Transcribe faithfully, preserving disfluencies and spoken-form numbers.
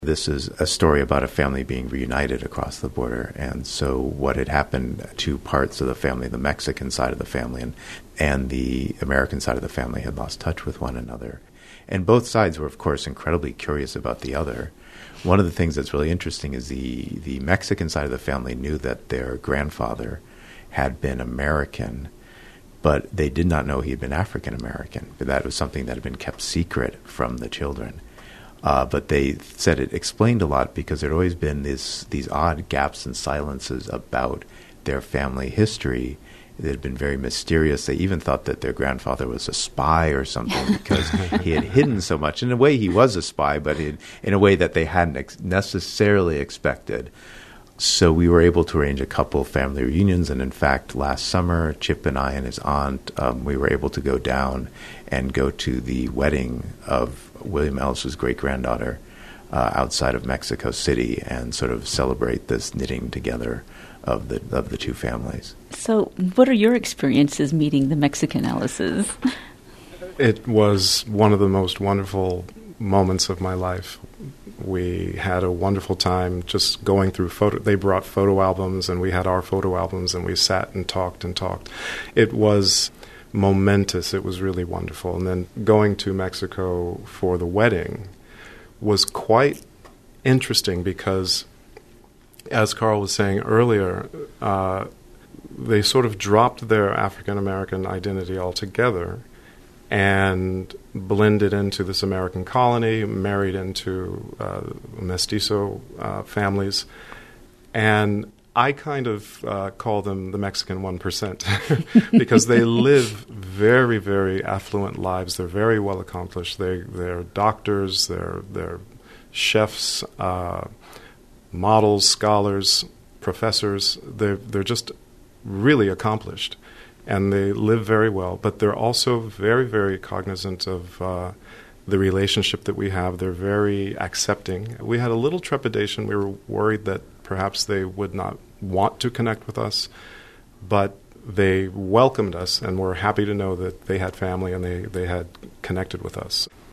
This is a story about a family being reunited across the border. And so what had happened, two parts of the family, the Mexican side of the family and, and the American side of the family, had lost touch with one another. And both sides were, of course, incredibly curious about the other. One of the things that's really interesting is the, the Mexican side of the family knew that their grandfather had been American, but they did not know he had been African American. That was something that had been kept secret from the children. Uh, but they said it explained a lot because there had always been this, these odd gaps and silences about their family history that had been very mysterious. They even thought that their grandfather was a spy or something because he had hidden so much. In a way, he was a spy, but in, in a way that they hadn't ex- necessarily expected. So we were able to arrange a couple of family reunions, and in fact, last summer, Chip and I and his aunt, um, we were able to go down and go to the wedding of William Ellis's great-granddaughter uh, outside of Mexico City and sort of celebrate this knitting together of the of the two families. So what are your experiences meeting the Mexican Ellises? It was one of the most wonderful moments of my life. We had a wonderful time just going through photo. They brought photo albums, and we had our photo albums, and we sat and talked and talked. It was momentous. It was really wonderful. And then going to Mexico for the wedding was quite interesting because, as Carl was saying earlier, uh, they sort of dropped their African-American identity altogether and blended into this American colony, married into uh, mestizo uh, families. And I kind of uh, call them the Mexican one percent because they live very, very affluent lives. They're very well accomplished. They, they're doctors, they're, they're chefs, uh, models, scholars, professors. They're, they're just really accomplished. And they live very well, but they're also very, very cognizant of uh, the relationship that we have. They're very accepting. We had a little trepidation. We were worried that perhaps they would not want to connect with us, but they welcomed us and were happy to know that they had family and they, they had connected with us.